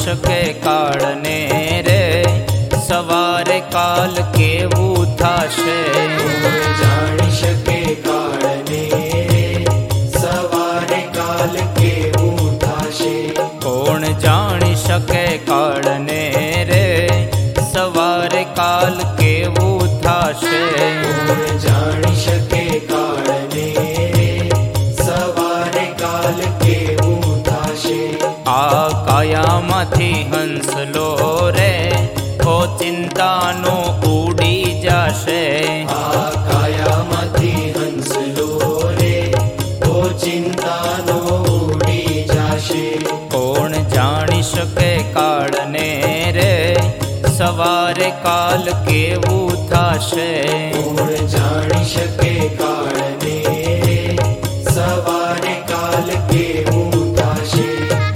શકે કાળને રે સવારે કાલ કેવું થાશે જાણી શકે કાળને સવારે કાલ કેવું થાશે કોણ જાણી શકે કાળને રે સવારે કાલ કેવું થાશે જાણી શકે કાળને સવારે કાલ કેવું થાશે આ કાયામાંથી હંસલો રે ઓ ચિંતાનો ઉડી જશે આ કાયામાંથી હંસલો રે ઓ ચિંતાનો ઉડી જશે કોણ જાણી શકે કાળને રે સવારે કાલ કેવું થાશે કોણ જાણી શકે કાળને સવારે કાલ કેવું થાશે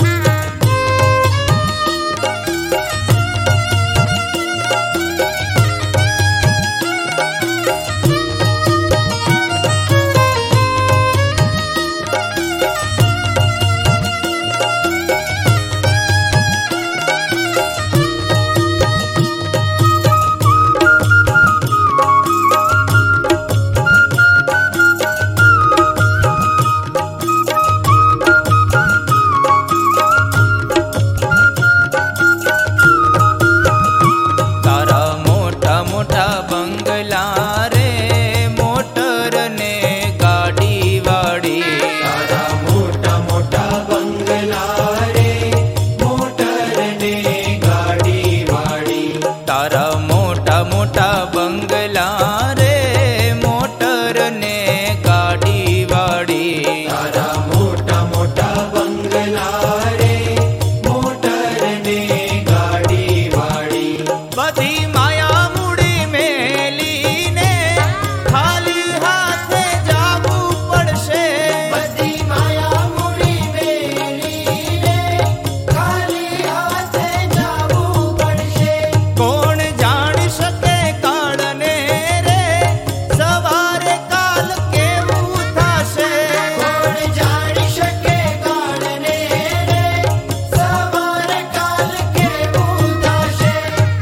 બંગલા રે મોટર ને ગાડી વાળી તારા મોટા મોટા બંગલા રે મોટર ને ગાડી વાળી તારા મોટા મોટા બંગલા રે મોટર ને ગાડી વાળી તારા મોટા મોટા બંગલા રે મોટર ને ગાડી વાળી બધી માયા મૂડી મેલીને ખાલી હાથે જાવું પડશે બધી માયા મૂડી મેલીને ખાલી હાથે જાવું પડશે કોણ જાણી શકે કાળને રે સવારે કાલ કેવું થાશે કોણ જાણી શકે કાળને રે સવારે કાલ કેવું થાશે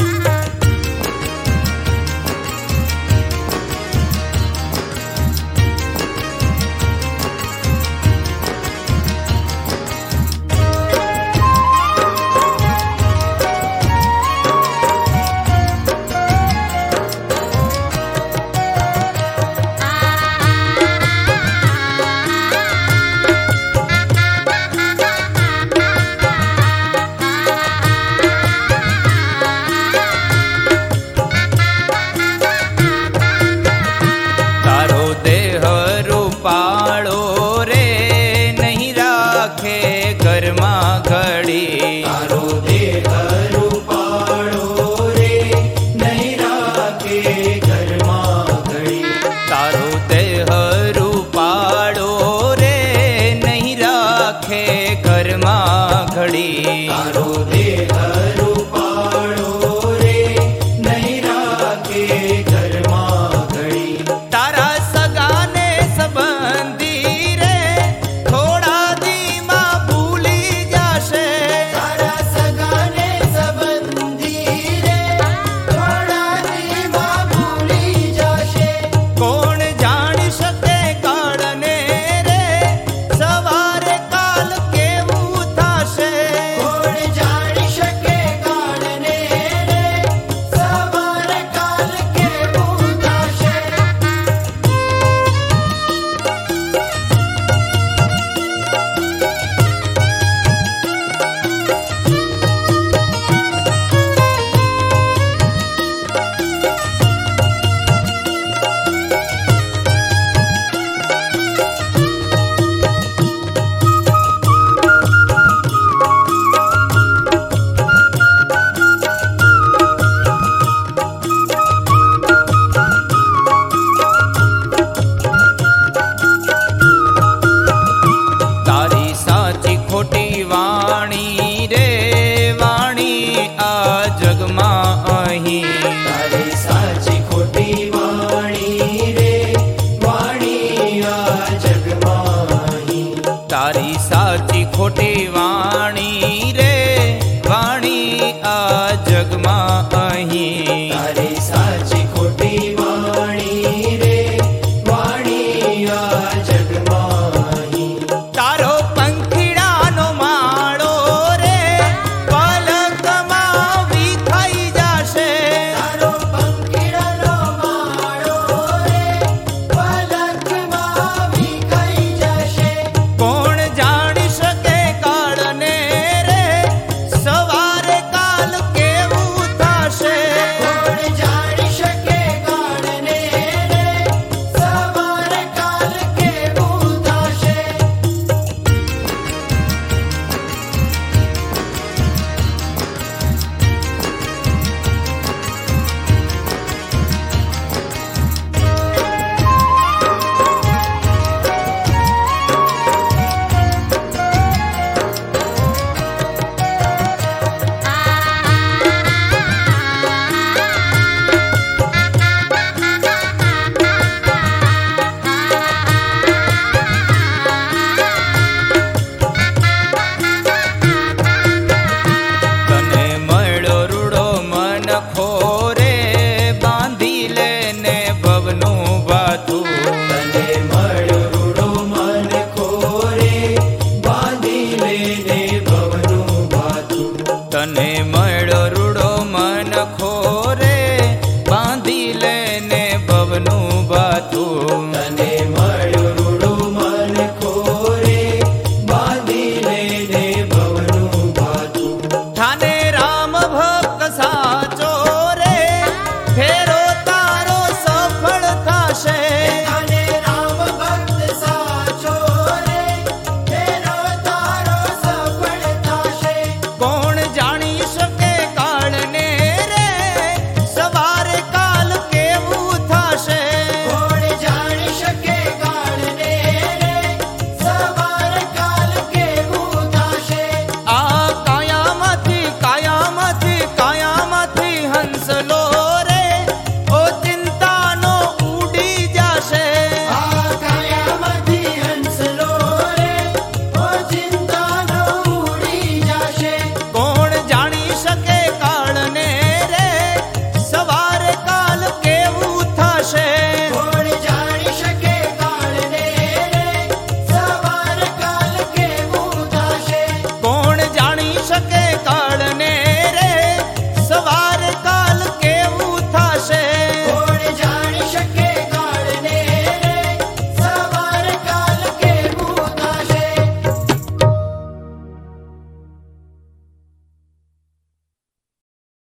તારો દેહ રૂપાળો રે નહીં રાખે ઘરમાં ઘડી તારો દેહ રૂપાળો રે નહીં રાખે ઘરમાં ઘડી તારો દેહ રૂપાળો રે નહીં રાખે ઘરમાં ઘડી તારો દેહ રૂપાળો રે નહીં રાખે ઘરમાં ઘડી તારા સગાને સંબંધી રે થોડા દીમાં ભૂલી જશે તારા સગાને સંબંધી રે થોડા દીમાં ભૂલી જશે કોણ જાણી શકે કાળને રે સવારે કાલ કેવું થાશે કોણ જાણી શકે કાળને રે સવારે કાલ કેવું થાશે તારી સાચી ખોટી વાણી રે વાણી આ જગમાં અહીં તારી સાચી ખોટી વાણી રે વાણી આ જગમાં અહીં તારી સાચી ખોટી વાણી